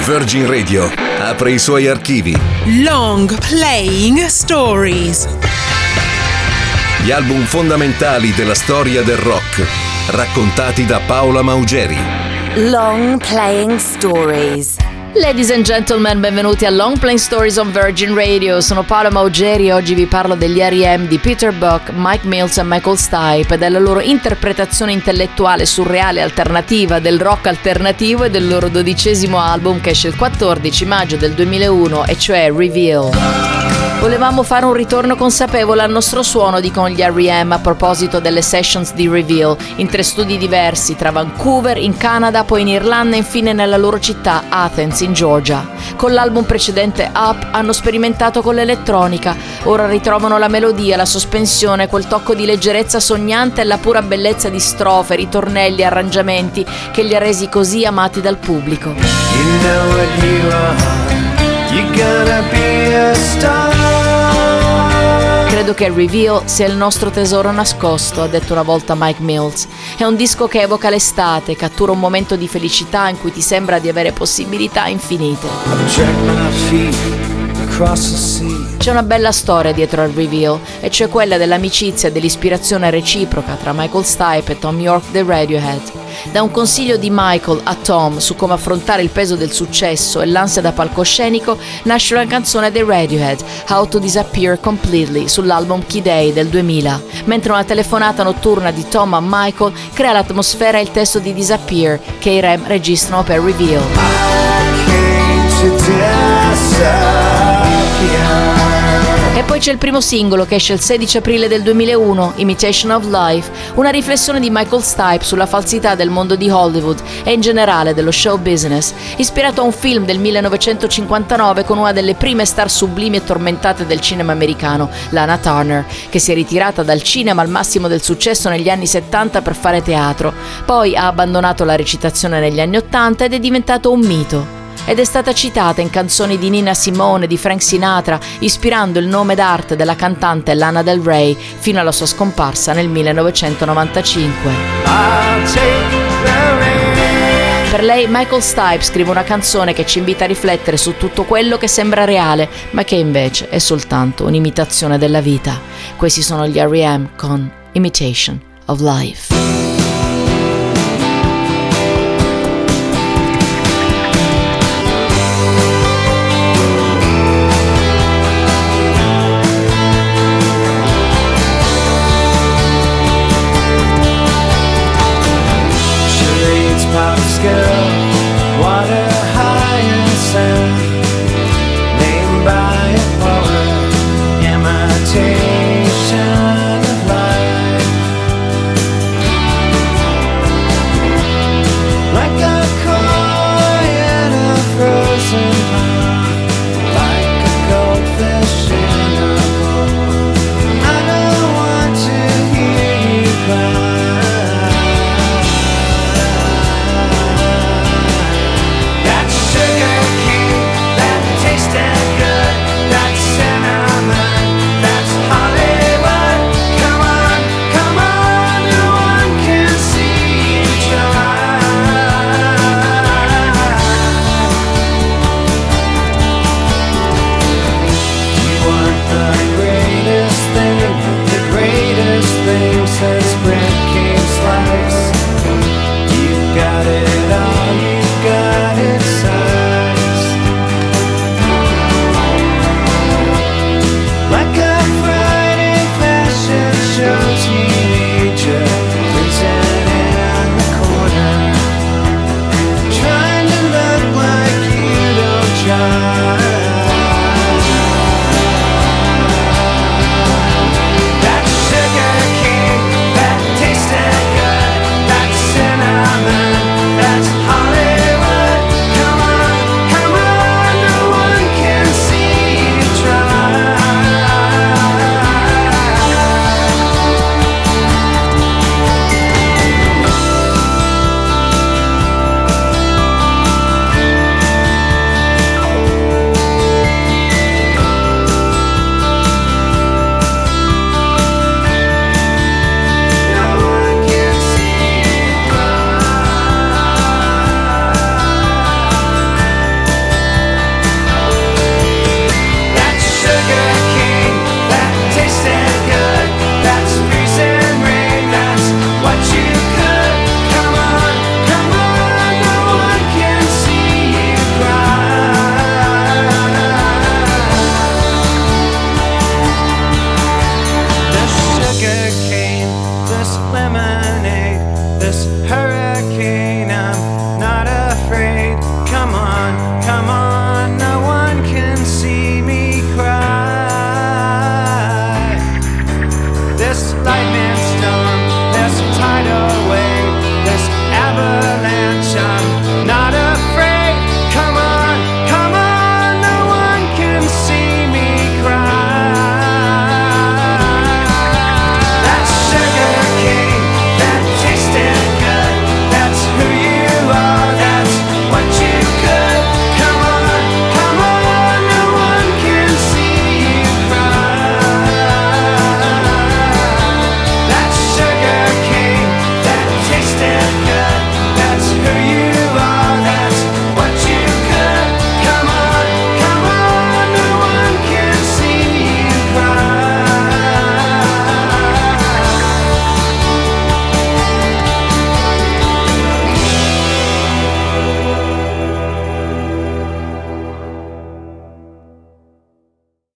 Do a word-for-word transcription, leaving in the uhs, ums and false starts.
Virgin Radio apre i suoi archivi. Long Playing Stories. Gli album fondamentali della storia del rock, raccontati da Paola Maugeri. Long Playing Stories. Ladies and gentlemen, benvenuti a Long Playing Stories on Virgin Radio. Sono Paola Maugeri e oggi vi parlo degli R E M di Peter Buck, Mike Mills e Michael Stipe e della loro interpretazione intellettuale, surreale e alternativa del rock alternativo e del loro dodicesimo album che esce il quattordici maggio del duemilauno, e cioè Reveal. Volevamo fare un ritorno consapevole al nostro suono, dicono gli R E M a proposito delle sessions di Reveal, in tre studi diversi, tra Vancouver, in Canada, poi in Irlanda e infine nella loro città, Athens, in Georgia. Con l'album precedente Up hanno sperimentato con l'elettronica, ora ritrovano la melodia, la sospensione, quel tocco di leggerezza sognante e la pura bellezza di strofe, ritornelli, arrangiamenti che li ha resi così amati dal pubblico. You know what you are, you gotta be a star. Credo che Reveal sia il nostro tesoro nascosto, ha detto una volta Mike Mills. È un disco che evoca l'estate, cattura un momento di felicità in cui ti sembra di avere possibilità infinite. C'è una bella storia dietro al Reveal, e cioè quella dell'amicizia e dell'ispirazione reciproca tra Michael Stipe e Thom Yorke dei Radiohead. Da un consiglio di Michael a Tom su come affrontare il peso del successo e l'ansia da palcoscenico nasce una canzone dei Radiohead, How to Disappear Completely, sull'album Key Day del duemila, mentre una telefonata notturna di Tom a Michael crea l'atmosfera e il testo di Disappear che i R E M registrano per Reveal. E poi c'è il primo singolo che esce il sedici aprile del duemilauno, Imitation of Life, una riflessione di Michael Stipe sulla falsità del mondo di Hollywood e in generale dello show business, ispirato a un film del millenovecentocinquantanove con una delle prime star sublimi e tormentate del cinema americano, Lana Turner, che si è ritirata dal cinema al massimo del successo negli anni settanta per fare teatro, poi ha abbandonato la recitazione negli anni ottanta ed è diventato un mito. Ed è stata citata in canzoni di Nina Simone, di Frank Sinatra, ispirando il nome d'arte della cantante Lana Del Rey fino alla sua scomparsa nel millenovecentonovantacinque. Per lei Michael Stipe scrive una canzone che ci invita a riflettere su tutto quello che sembra reale, ma che invece è soltanto un'imitazione della vita. Questi sono gli R E M con Imitation of Life.